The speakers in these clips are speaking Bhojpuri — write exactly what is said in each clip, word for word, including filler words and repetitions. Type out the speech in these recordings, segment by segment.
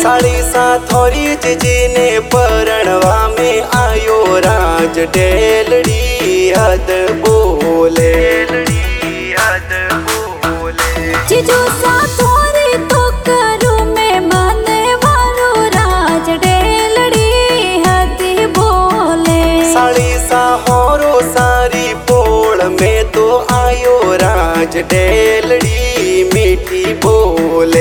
साड़ी सा थोड़ी जीने परणवा में आयो राज डेलड़ी हद बोले हद बोले जीजू सा थोड़ी तो करूं मैं माने वालो राज डेलड़ी हद बोले साड़ी सा होरो सारी पोल में तो आयो राज डेलड़ी मीठी बोले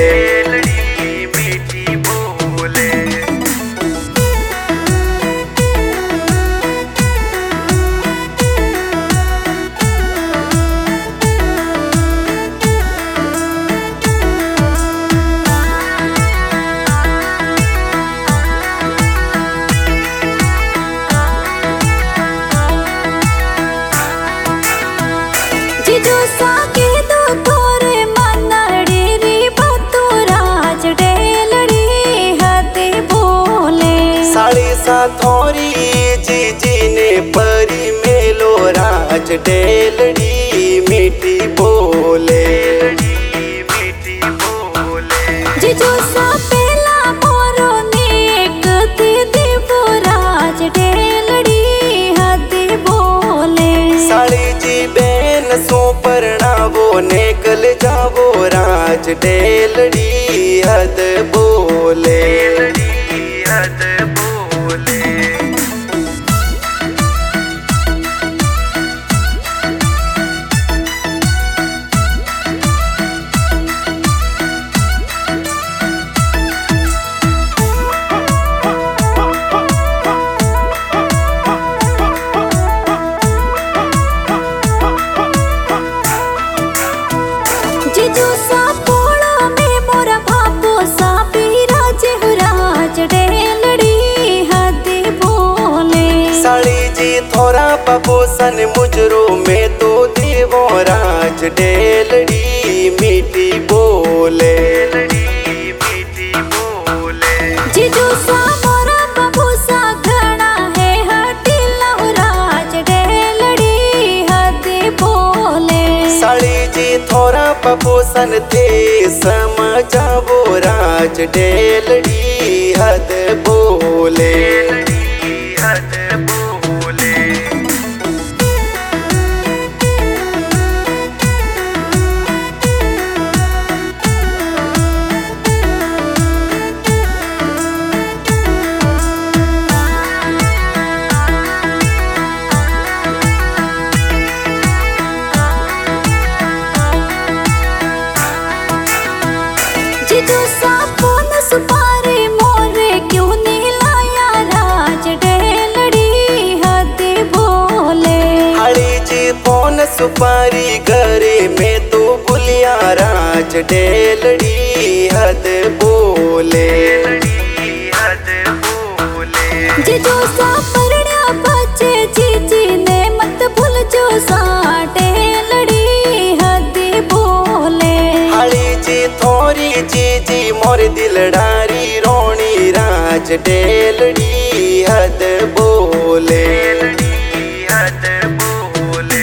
जीजू सा के दो तोरे मनड़ी री बतू राज डेलड़ी हद बोले साड़ी सा थोड़ी जीजी ने परी मेलो राज डेलड़ी मीठी बोले मीठी बोले जीजू सा पेला मोरो नेक थी देवो राज डेलड़ी हद बोले साड़ी जी बेन सो परणावो निकल जावो राज डेलड़ी हद बोले हद बोले जीजू सा पोड़ा में मोरा बापू सा पीराज राज डेलड़ी हद बोले साड़ी जी थोड़ा पपोसन मुजरो में तो देवो राज डेलड़ी मीठी बोले मीठी बोले जीजू सा मोरा बापू सा घना है हटी लव राज डेलड़ी हद बोले साड़ी जी थोड़ा पपोसन थे समझावो राज डेलड़ी हद बोले हद बोले जीजू सा फोन सुपारी मोरे क्यों नहीं लाया राज डेलड़ी हद बोले हड़ी जी फोन सुपारी घरे में तो बुलिया राज डेलड़ी हद बोले हद बोले जीजू सा परण्या बच्चे जीजी ने मत भूल जो सा डेलड़ी हद बोले हड़ी जी थोड़ी जीजी मोर दिलडारी रोणी राज डेलड़ी हद बोले हद बोले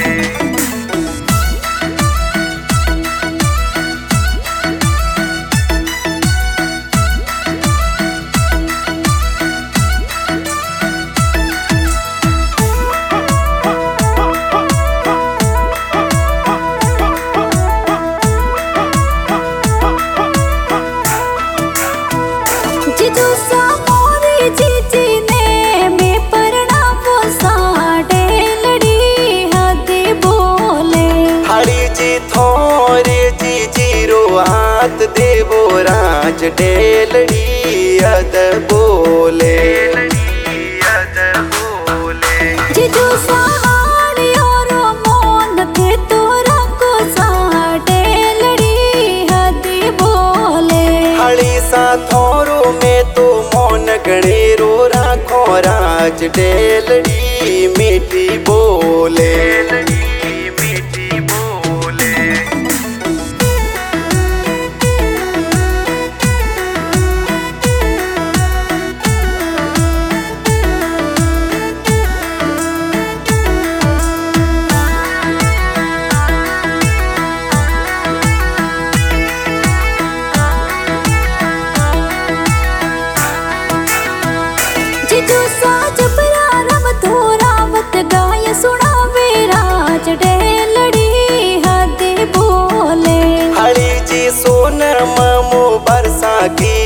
जीजू सा मोरी जीजी ने मैं परणावो सा डेलड़ी हद बोले हड़ी जी थोड़े जी जीरो हाथ देवो राज डेलड़ी हद बोले हद बोले जीजू सा हाड़ी और मोन थे तोरा को सा डेलड़ी हद बोले हड़ी सा थोरो में तो मौन गणेरो राखो राज डेलड़ी मीठी बोले मीठी बोले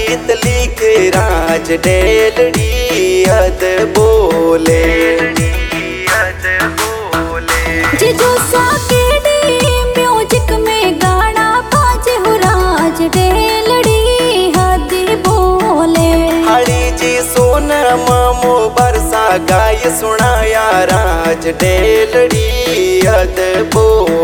गीत लिखे राज डेलड़ी अद बोले जीजू साकेडी म्यूजिक में गाना बाजे हो राज डेलड़ी हदी बोले। हड़ी जी सोन मामो बरसा गाय सुनाया राज डेलड़ी अद बोले।